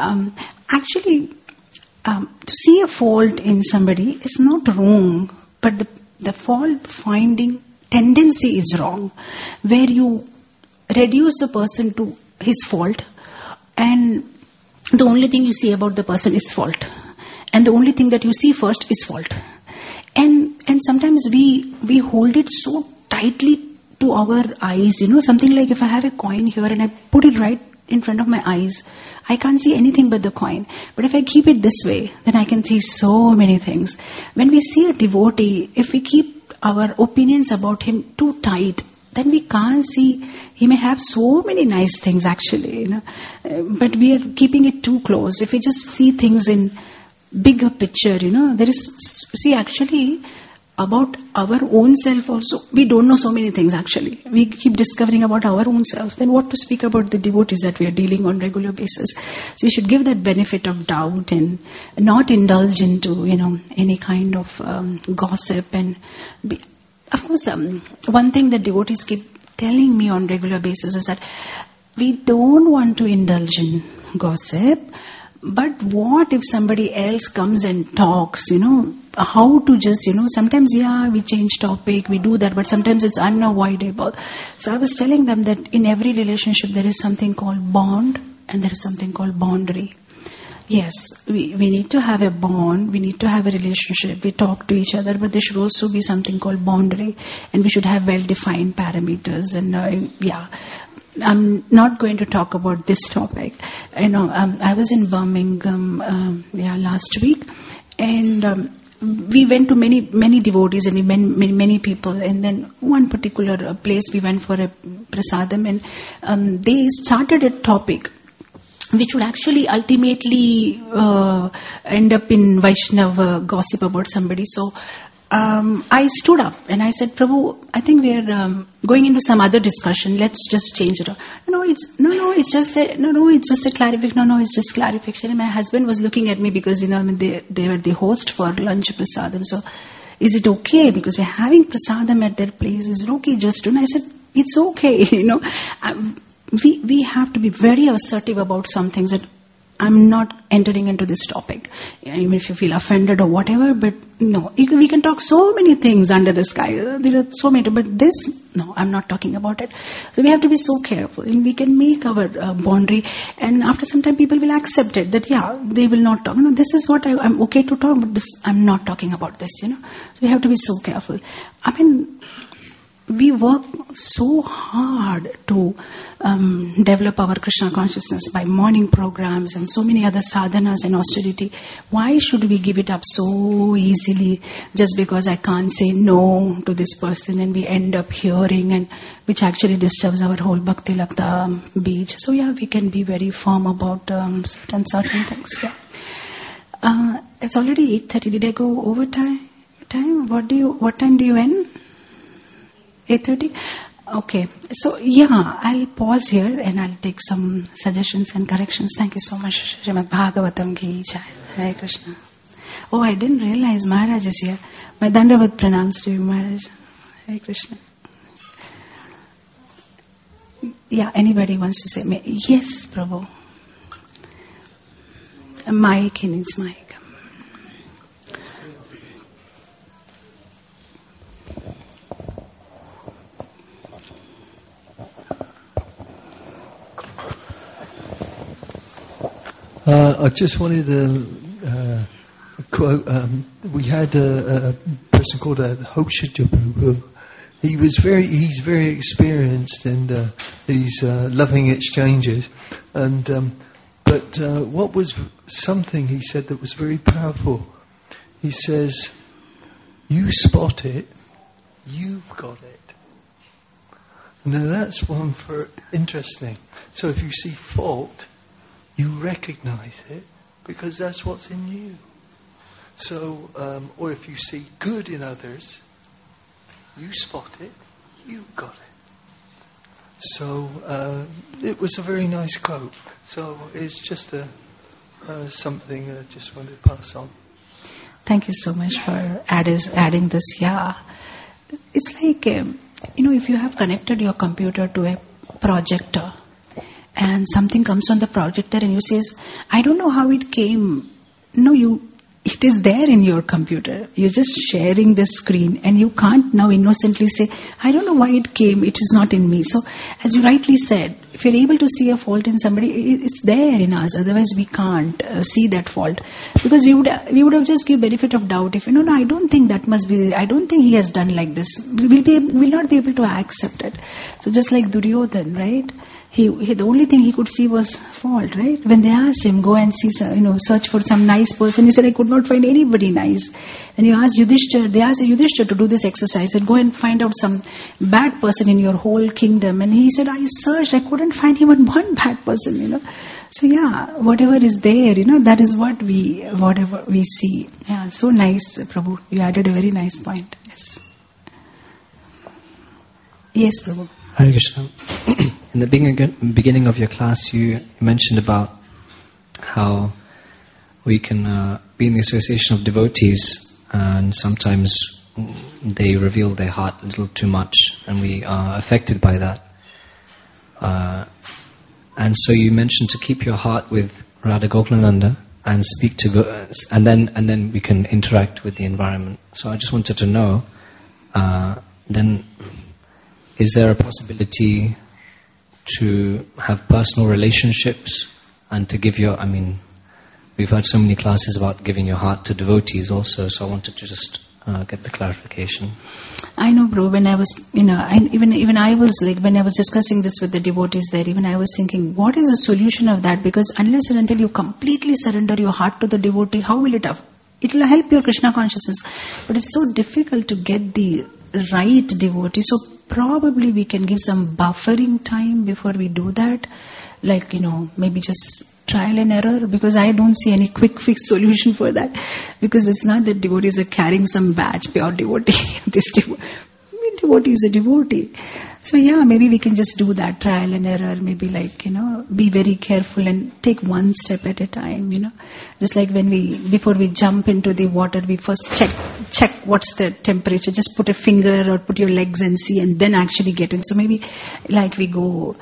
to see a fault in somebody is not wrong, but the fault finding tendency is wrong, where you reduce the person to his fault, and the only thing you see about the person is fault, and the only thing that you see first is fault, and sometimes we hold it so tightly to our eyes, something like if I have a coin here and I put it right in front of my eyes, I can't see anything but the coin. But if I keep it this way, then I can see so many things. When we see a devotee, if we keep our opinions about him too tight, then we can't see. He may have so many nice things actually, but we are keeping it too close. If we just see things in bigger picture, there is, actually, about our own self also, we don't know so many things actually. We keep discovering about our own self. Then what to speak about the devotees that we are dealing on regular basis? So we should give that benefit of doubt and not indulge into, any kind of gossip. And of course, one thing that devotees keep telling me on regular basis is that we don't want to indulge in gossip. But what if somebody else comes and talks, how to just, sometimes, we change topic, we do that, but sometimes it's unavoidable. So I was telling them that in every relationship there is something called bond and there is something called boundary. Yes, we need to have a bond, we need to have a relationship, we talk to each other, but there should also be something called boundary, and we should have well-defined parameters. And I'm not going to talk about this topic. I was in Birmingham last week, and we went to many devotees and many people. And then one particular place we went for a prasadam, and they started a topic which would actually ultimately end up in Vaishnava gossip about somebody. So I stood up and I said, Prabhu, I think we are going into some other discussion. Let's just change it. It's just a clarification. It's just clarification. And my husband was looking at me because, they were the host for lunch prasadam. So, is it okay? Because we're having prasadam at their place. Is it okay just to? And I said, it's okay. We have to be very assertive about some things that I'm not entering into this topic, even if you feel offended or whatever, but no, we can talk so many things under the sky. There are so many, but this, no, I'm not talking about it. So we have to be so careful, and we can make our boundary, and after some time people will accept it, that they will not talk. This is what I'm okay to talk, but this, I'm not talking about this, So we have to be so careful. we work so hard to develop our Krishna consciousness by morning programs and so many other sadhanas and austerity. Why should we give it up so easily just because I can't say no to this person, and we end up hearing, and which actually disturbs our whole Bhakti Lagta beach. So yeah, we can be very firm about certain things. Yeah. It's already 8:30. Did I go over time? What time do you end? 8:30? Okay. So, yeah, I'll pause here and I'll take some suggestions and corrections. Thank you so much. Srimad Bhagavatam ki jai. Hare Krishna. Oh, I didn't realize Maharaj is here. My Dandavat pranams to you, Maharaj. Hare Krishna. Yeah, anybody wants to say? Yes, Prabhu. Mic, he needs mic. I just wanted to quote. We had a person called Hoksha Prabhu. He's very experienced in these loving exchanges, and but what was something he said that was very powerful. He says, "You spot it, you've got it." Now that's one for interesting. So if you see fault, you recognize it because that's what's in you. So, or if you see good in others, you spot it, you've got it. So, it was a very nice quote. So, it's just something I just wanted to pass on. Thank you so much for adding this. Yeah. It's like, if you have connected your computer to a projector, and something comes on the projector and you says, I don't know how it came. No, it is there in your computer. You're just sharing the screen and you can't now innocently say, I don't know why it came. It is not in me. So, as you rightly said, if you're able to see a fault in somebody, it's there in us. Otherwise, we can't see that fault. Because we would have just give benefit of doubt. If, no, I don't think that must be, I don't think he has done like this. We'll not be able to accept it. So, just like Duryodhan, right? He the only thing he could see was fault, right? When they asked him, go and see, search for some nice person, he said, I could not find anybody nice. And you asked Yudhishthira, they asked Yudhishthira to do this exercise and go and find out some bad person in your whole kingdom. And he said, I searched, I couldn't find even one bad person, So yeah, whatever is there, that is whatever we see. Yeah, so nice, Prabhu. You added a very nice point. Yes. Yes, Prabhu. Hare Krishna. In the beginning of your class, you mentioned about how we can be in the association of devotees, and sometimes they reveal their heart a little too much, and we are affected by that. And so you mentioned to keep your heart with Radha Gokulananda and speak to, and then we can interact with the environment. So I just wanted to know, then, is there a possibility to have personal relationships and to give we've had so many classes about giving your heart to devotees also, so I wanted to just get the clarification. I know, bro, when I was, even I was like, when I was discussing this with the devotees there, even I was thinking, what is the solution of that? Because unless and until you completely surrender your heart to the devotee, how will it have? It will help your Krishna consciousness. But it's so difficult to get the right devotee. So probably we can give some buffering time before we do that. Like, maybe just trial and error, because I don't see any quick fix solution for that. Because it's not that devotees are carrying some badge, pure devotee. This devotee is a devotee. So yeah, maybe we can just do that trial and error. Maybe be very careful and take one step at a time, Just like before we jump into the water, we first check what's the temperature. Just put a finger or put your legs and see, and then actually get in. So maybe we go...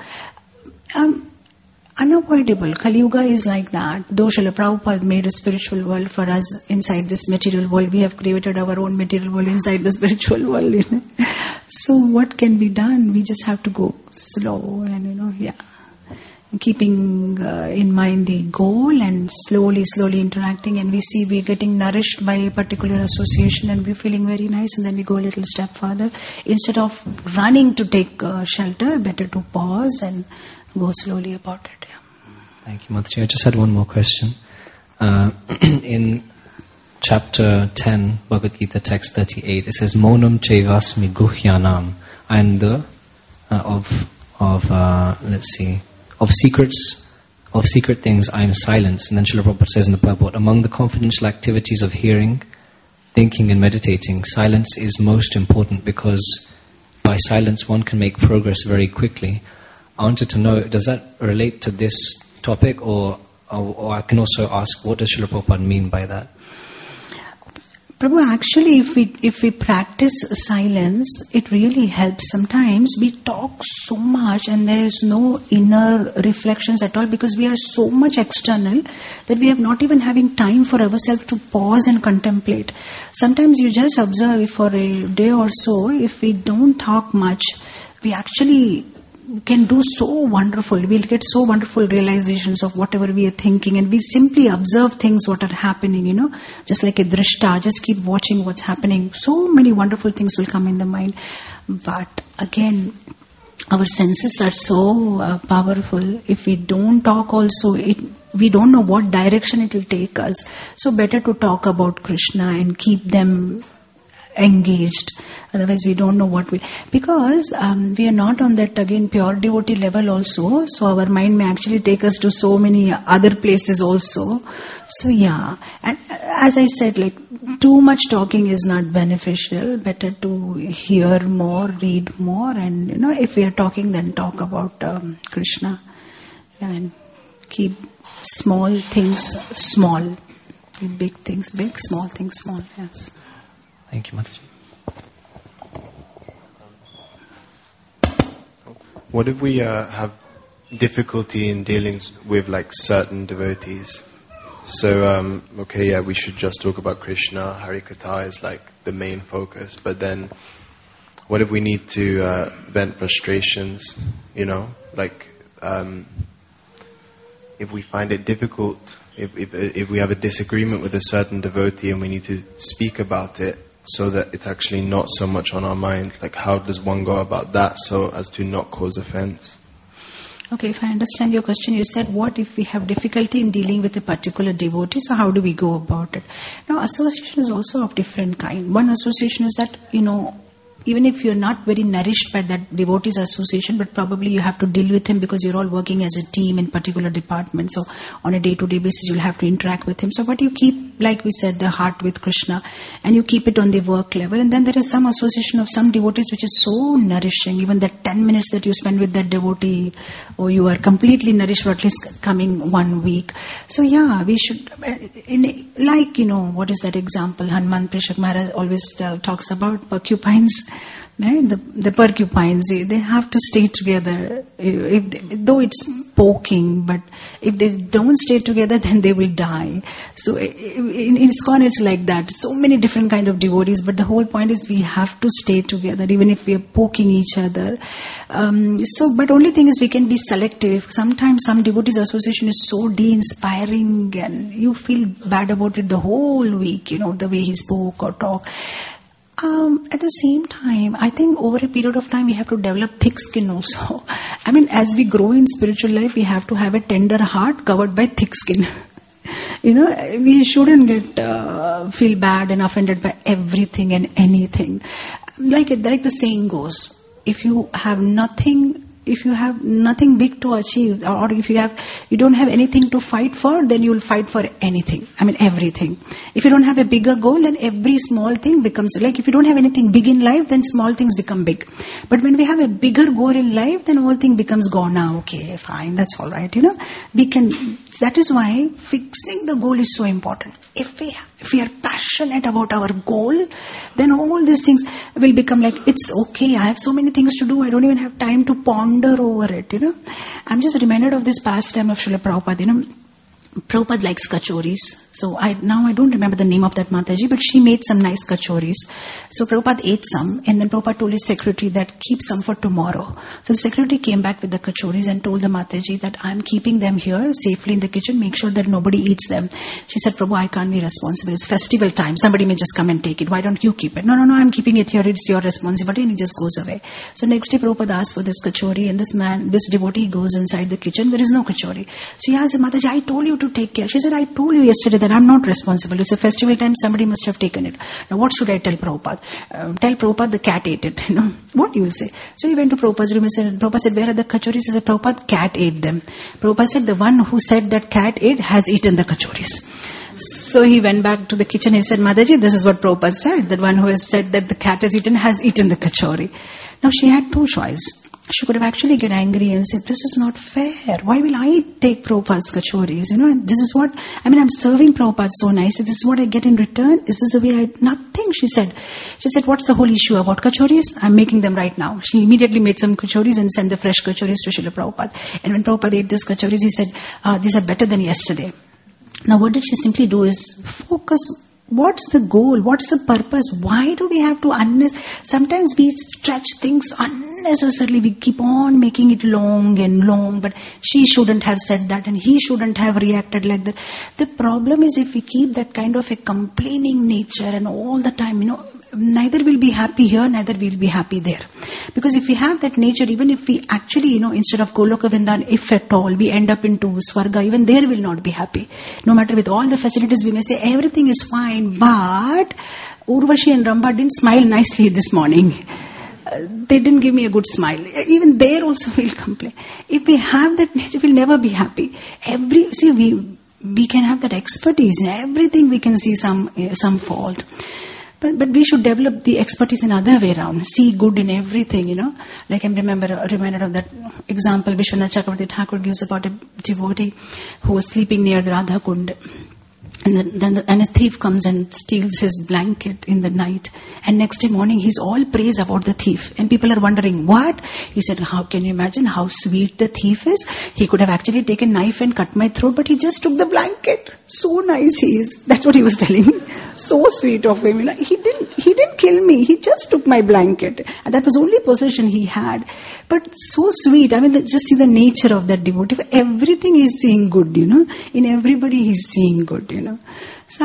unavoidable. Kali Yuga is like that. Though Srila Prabhupada made a spiritual world for us inside this material world, we have created our own material world inside the spiritual world. So what can be done? We just have to go slow and, keeping in mind the goal and slowly interacting, and we see we're getting nourished by a particular association and we're feeling very nice, and then we go a little step further. Instead of running to take shelter, better to pause and go slowly about it. Yeah. Thank you, Mataji. I just had one more question. In chapter 10, Bhagavad Gita, text 38, it says, Monam Chevasmi Guhyanam. I am the of secret things I am silence. And then Srila Prabhupada says in the purport, among the confidential activities of hearing, thinking and meditating, silence is most important because by silence one can make progress very quickly. I wanted to know, does that relate to this topic, or I can also ask, what does Srila Prabhupada mean by that? Prabhu, actually, if we practice silence, it really helps. Sometimes we talk so much and there is no inner reflections at all because we are so much external that we are not even having time for ourselves to pause and contemplate. Sometimes you just observe for a day or so, if we don't talk much, we actually can do so wonderful. We'll get so wonderful realizations of whatever we are thinking, and we simply observe things what are happening, just like a drishta, just keep watching what's happening. So many wonderful things will come in the mind. But again, our senses are so powerful. If we don't talk also, we don't know what direction it will take us. So better to talk about Krishna and keep them engaged. Otherwise we don't know what we... Because we are not on that, again, pure devotee level also. So our mind may actually take us to so many other places also. So yeah. And as I said, too much talking is not beneficial. Better to hear more, read more. And, if we are talking, then talk about Krishna. And keep small things small. Keep big things big, small things small. Yes. Thank you, Mataji. What if we have difficulty in dealing with certain devotees? So, we should just talk about Krishna. Harikatha is the main focus. But then, what if we need to vent frustrations? If we find it difficult, if we have a disagreement with a certain devotee and we need to speak about it, so that it's actually not so much on our mind. How does one go about that so as to not cause offense? Okay, if I understand your question, you said, what if we have difficulty in dealing with a particular devotee, so how do we go about it? Now, association is also of different kind. One association is that, even if you're not very nourished by that devotee's association, but probably you have to deal with him because you're all working as a team in particular department. So on a day-to-day basis, you'll have to interact with him. So but you keep, like we said, the heart with Krishna, and you keep it on the work level. And then there is some association of some devotees which is so nourishing. Even the 10 minutes that you spend with that devotee, or you are completely nourished for at least coming 1 week. So yeah, we should, what is that example? Hanuman Prishak Maharaj always talks about porcupines. Right? The porcupines, they have to stay together, though it's poking, but if they don't stay together, then they will die. So in ISKCON it's like that. So many different kind of devotees, but the whole point is we have to stay together, even if we are poking each other. But only thing is we can be selective. Sometimes some devotees association is so de-inspiring and you feel bad about it the whole week, the way he spoke or talked. At the same time, I think over a period of time we have to develop thick skin also. As we grow in spiritual life, we have to have a tender heart covered by thick skin. We shouldn't feel bad and offended by everything and anything. Like the saying goes, if you have nothing big to achieve, or if you don't have anything to fight for, then you will fight for anything. Everything. If you don't have a bigger goal, then every small thing becomes, if you don't have anything big in life, then small things become big. But when we have a bigger goal in life, then whole thing becomes gone now. Okay, fine, that's all right. That is why fixing the goal is so important. If we are passionate about our goal, then all these things will become it's okay, I have so many things to do, I don't even have time to ponder over it, I'm just reminded of this pastime of Srila Prabhupada, Prabhupada likes kachoris. So now I don't remember the name of that Mataji, but she made some nice kachoris. So Prabhupada ate some, and then Prabhupada told his secretary that keep some for tomorrow. So the secretary came back with the kachoris and told the Mataji that I'm keeping them here safely in the kitchen, make sure that nobody eats them. She said, Prabhu, I can't be responsible. It's festival time. Somebody may just come and take it. Why don't you keep it? No, I'm keeping it here. It's your responsibility. And he just goes away. So next day Prabhupada asked for this kachori, and this devotee goes inside the kitchen. There is no kachori. So he asked the Mataji, I told you to take care. She said, I told you yesterday that I'm not responsible. It's a festival time. Somebody must have taken it. Now what should I tell Prabhupada? Tell Prabhupada the cat ate it. What you will say? So he went to Prabhupada's room and said, Prabhupada said, where are the kachoris? He said, Prabhupada, cat ate them. Prabhupada said, the one who said that cat ate has eaten the kachoris. So he went back to the kitchen. He said, Mataji, this is what Prabhupada said. That one who has said that the cat has eaten the kachori. Now she had two choices. She could have actually get angry and said, this is not fair. Why will I take Prabhupada's kachoris? This is what, I'm serving Prabhupada so nice. This is what I get in return. Is this the way nothing, she said. She said, what's the whole issue about kachoris? I'm making them right now. She immediately made some kachoris and sent the fresh kachoris to Srila Prabhupada. And when Prabhupada ate these kachoris, he said, these are better than yesterday. Now what did she simply do is focus. What's the goal? What's the purpose? Why do we have to sometimes we stretch things unnecessarily. We keep on making it long and long, but she shouldn't have said that and he shouldn't have reacted like that. The problem is if we keep that kind of a complaining nature and all the time, neither will be happy here, neither will be happy there. Because if we have that nature, even if we actually, instead of Goloka Vrindavan, if at all, we end up into Swarga, even there will not be happy. No matter with all the facilities, we may say everything is fine, but Urvashi and Ramba didn't smile nicely this morning. They didn't give me a good smile. Even there also we'll complain. If we have that nature, we'll never be happy. We can have that expertise in everything. We can see some fault. But we should develop the expertise in other way around. See good in everything, Like I'm reminded of that example Vishwanath Chakravarti Thakur gives about a devotee who was sleeping near the Radha Kund. And a thief comes and steals his blanket in the night. And next day morning, he's all praise about the thief. And people are wondering, what? He said, how can you imagine how sweet the thief is? He could have actually taken a knife and cut my throat, but he just took the blanket. So nice he is. That's what he was telling me. So sweet of him. He didn't kill me. He just took my blanket. And that was the only possession he had. But so sweet. Just see the nature of that devotee. Everything he's seeing good, In everybody he's seeing good, So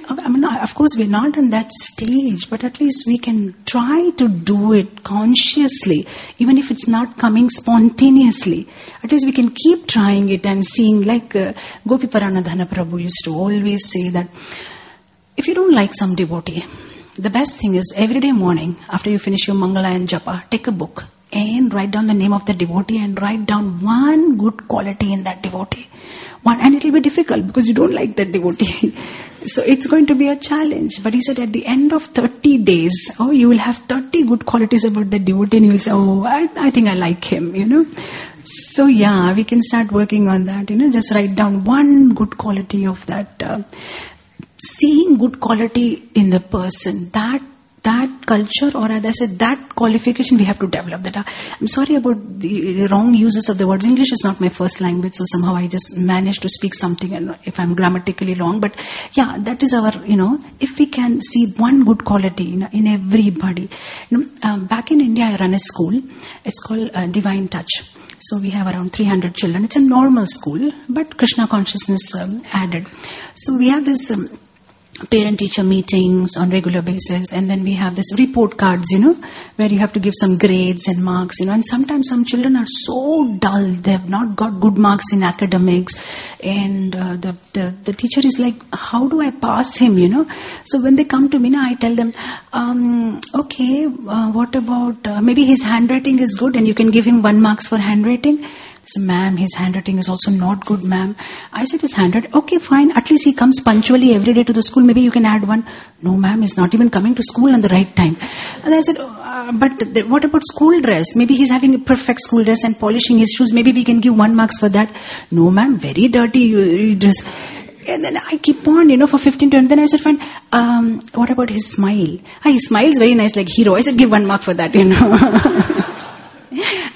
of course we're not on that stage, but at least we can try to do it consciously, even if it's not coming spontaneously. At least we can keep trying it and seeing, like Gopi Paranadhana Prabhu used to always say that if you don't like some devotee, the best thing is every day morning, after you finish your Mangala and Japa, take a book and write down the name of the devotee and write down one good quality in that devotee. And it will be difficult because you don't like that devotee. So it's going to be a challenge. But he said at the end of 30 days, you will have 30 good qualities about that devotee and you will say, I think I like him, So we can start working on that, just write down one good quality of that. Seeing good quality in the person, that culture, or as I said, that qualification we have to develop. I'm sorry about the wrong uses of the words. English is not my first language, so somehow I just managed to speak something, and if I'm grammatically wrong. But that is our, if we can see one good quality in everybody. Back in India, I run a school. It's called Divine Touch. So we have around 300 children. It's a normal school, but Krishna consciousness added. So we have this parent-teacher meetings on regular basis, and then we have this report cards, where you have to give some grades and marks, and sometimes some children are so dull, they have not got good marks in academics, and the teacher is like, how do I pass him, So when they come to me, I tell them, what about, maybe his handwriting is good and you can give him 1 mark for handwriting. So, ma'am, his handwriting is also not good, ma'am. I said, his handwriting, okay, fine. At least he comes punctually every day to the school. Maybe you can add 1. No, ma'am, he's not even coming to school on the right time. And I said, but what about school dress? Maybe he's having a perfect school dress and polishing his shoes. Maybe we can give 1 mark for that. No, ma'am, very dirty dress. And then I keep on, for 15 to, and then I said, fine, what about his smile? He smiles very nice like hero. I said, give 1 mark for that,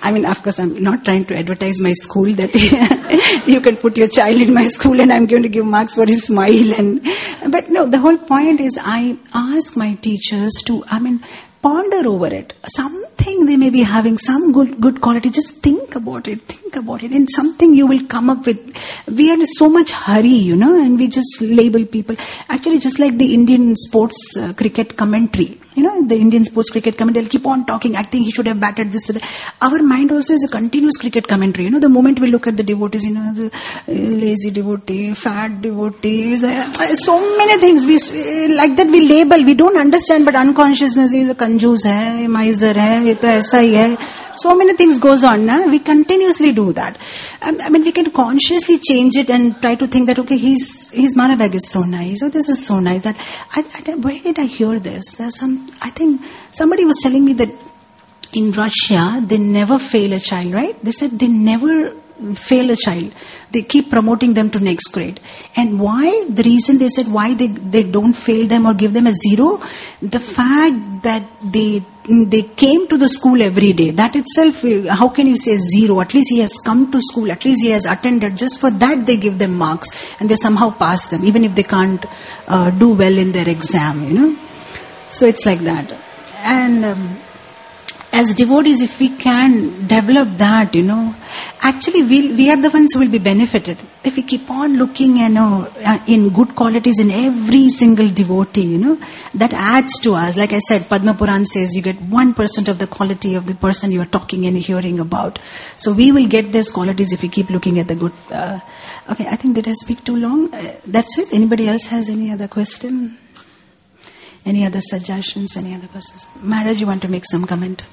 I mean, of course, I'm not trying to advertise my school that you can put your child in my school and I'm going to give marks for his smile. But no, the whole point is I ask my teachers to, ponder over it. Something they may be having, some good quality, just think about it, and something you will come up with. We are in so much hurry, and we just label people. Actually, just like the Indian sports cricket commentary, the Indian sports cricket commentary, they'll keep on talking, I think he should have batted this. Our mind also is a continuous cricket commentary. The moment we look at the devotees, the lazy devotee, fat devotees, so many things, like that we label, we don't understand, but unconsciousness is a कंजूस है, miser है, ये तो ऐसा ही है. So many things goes on. We continuously do that. We can consciously change it and try to think that, okay, his Malavag is so nice, or this is so nice. That where did I hear this? I think somebody was telling me that in Russia, they never fail a child, right? They said they never fail a child. They keep promoting them to next grade. And why? The reason they said why they don't fail them or give them a 0, the fact that they came to the school every day. That itself, how can you say 0? At least he has come to school. At least he has attended. Just for that they give them marks. And they somehow pass them, even if they can't do well in their exam, So it's like that. And as devotees, if we can develop that, actually we are the ones who will be benefited. If we keep on looking, in good qualities in every single devotee, that adds to us. Like I said, Padma Puran says you get 1% of the quality of the person you are talking and hearing about. So we will get these qualities if we keep looking at the good. Okay, I think did I speak too long? That's it. Anybody else has any other question? Any other suggestions? Any other questions? Maharaj, you want to make some comment?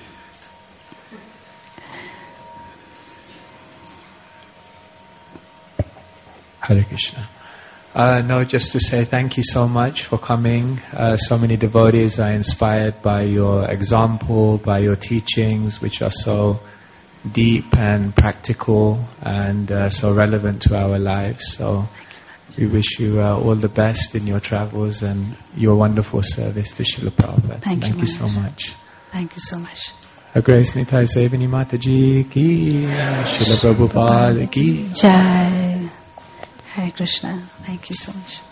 Hare Krishna. No, just to say thank you so much for coming. So many devotees are inspired by your example, by your teachings, which are so deep and practical and so relevant to our lives. So we wish you all the best in your travels and your wonderful service to Srila Prabhupada. Thank you so much. Thank you so much. Her Grace Nitai Sevani Mataji ki, Srila Prabhupada ki. Jai. Hare Krishna. Thank you so much.